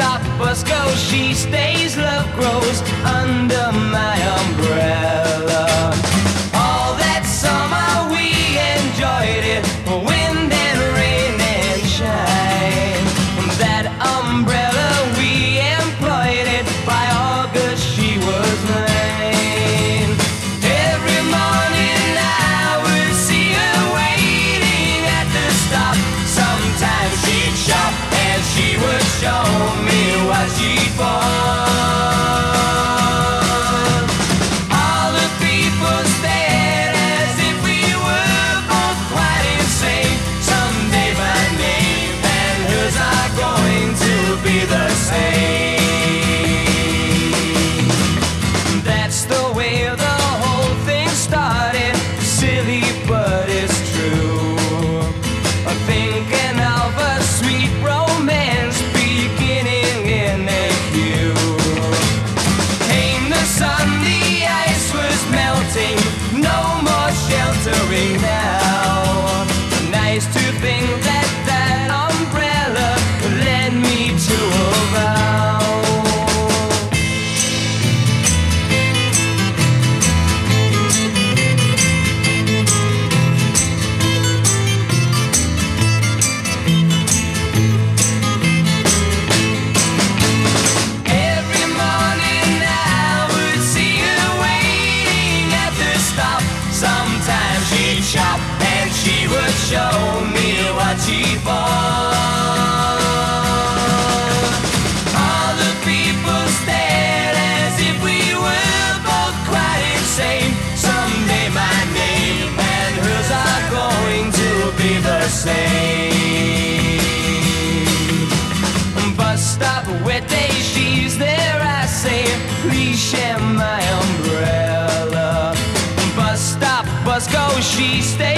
stop, bus go, she stays, love grows under my umbrella. All that summer we enjoyed it, wind and rain and shine. That umbrella we employed it, by August she was mine. Every morning I would see her waiting at the stop. Sometimes she'd shop and she would show me what she'd bought. All the people stared as if we were both quite insane. Someday my name and hers are going to be the same. That's the way the whole thing started. Silly, but it's true. Thinking of a sweet romance beginning in a queue. Came the sun, the ice was melting, no more sheltering now. Nice to think that that umbrella led me to a vow. Every morning I would see her waiting at the stop. Sometimes she'd shop and she would show me what she bought. All the people stared as if we were both quite insane. Someday my name and hers are going to be the same. Bus stop, wet day, she's there, I say, please share my umbrella. Bus stop, bus go, she stays.